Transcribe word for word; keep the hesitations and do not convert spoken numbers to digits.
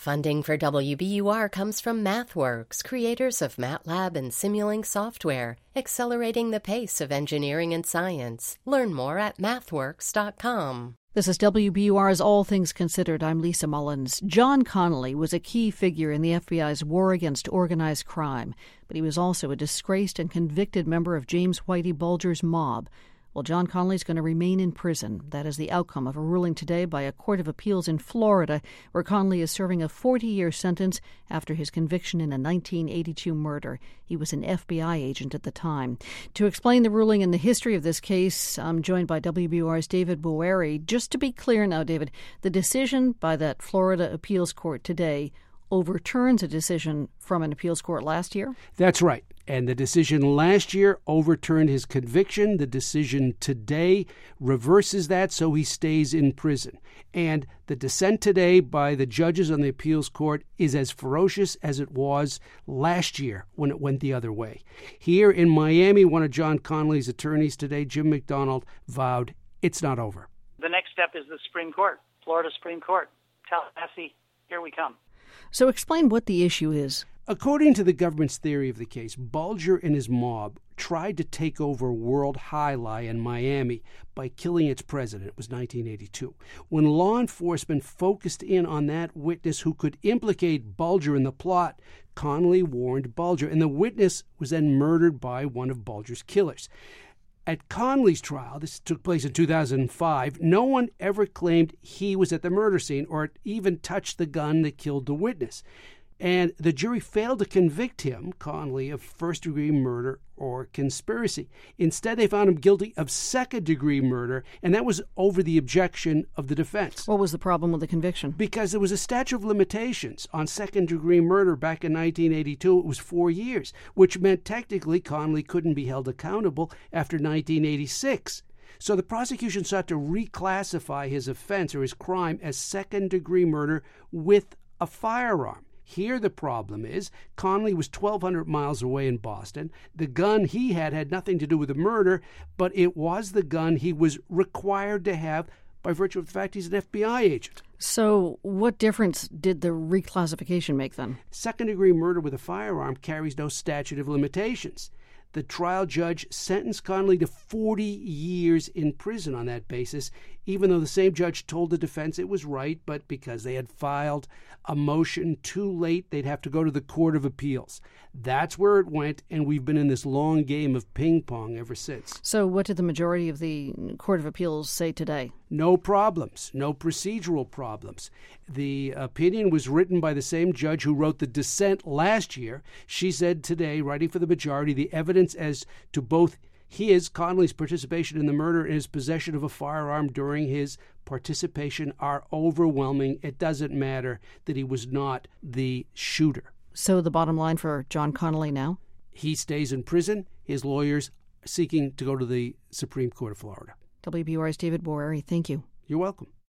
Funding for W B U R comes from MathWorks, creators of MATLAB and Simulink software, accelerating the pace of engineering and science. Learn more at mathworks dot com. This is W B U R's All Things Considered. I'm Lisa Mullins. John Connolly was a key figure in the F B I's war against organized crime, but he was also a disgraced and convicted member of James Whitey Bulger's mob. Well, John Connolly's going to remain in prison. That is the outcome of a ruling today by a court of appeals in Florida, where Connolly is serving a forty-year sentence after his conviction in a nineteen eighty-two murder. He was an F B I agent at the time. To explain the ruling and the history of this case, I'm joined by W B U R's David Boeri. Just to be clear now, David, the decision by that Florida appeals court today overturns a decision from an appeals court last year? That's right. And the decision last year overturned his conviction. The decision today reverses that, so he stays in prison. And the dissent today by the judges on the appeals court is as ferocious as it was last year when it went the other way. Here in Miami, one of John Connolly's attorneys today, Jim McDonald, vowed it's not over. The next step is the Supreme Court, Florida Supreme Court. Tallahassee, here we come. So explain what the issue is. According to the government's theory of the case, Bulger and his mob tried to take over World High Lie in Miami by killing its president. It was nineteen eighty-two. When law enforcement focused in on that witness who could implicate Bulger in the plot, Connolly warned Bulger, and the witness was then murdered by one of Bulger's killers. At Connolly's trial, this took place in two thousand five, no one ever claimed he was at the murder scene or even touched the gun that killed the witness. And the jury failed to convict him, Connolly, of first-degree murder or conspiracy. Instead, they found him guilty of second-degree murder, and that was over the objection of the defense. What was the problem with the conviction? Because there was a statute of limitations on second-degree murder back in nineteen eighty-two. It was four years, which meant technically Connolly couldn't be held accountable after nineteen eighty-six. So the prosecution sought to reclassify his offense or his crime as second-degree murder with a firearm. Here the problem is Connolly was twelve hundred miles away in Boston. The gun he had had nothing to do with the murder, but it was the gun he was required to have by virtue of the fact he's an F B I agent. So what difference did the reclassification make then? Second-degree murder with a firearm carries no statute of limitations. The trial judge sentenced Connolly to forty years in prison on that basis, even though the same judge told the defense it was right, but because they had filed a motion too late, they'd have to go to the Court of Appeals. That's where it went, and we've been in this long game of ping-pong ever since. So what did the majority of the Court of Appeals say today? No problems, no procedural problems. The opinion was written by the same judge who wrote the dissent last year. She said today, writing for the majority, the evidence as to both his, Connolly's, participation in the murder and his possession of a firearm during his participation are overwhelming. It doesn't matter that he was not the shooter. So the bottom line for John Connolly now? He stays in prison. His lawyers seeking to go to the Supreme Court of Florida. W B U R's David Boeri, thank you. You're welcome.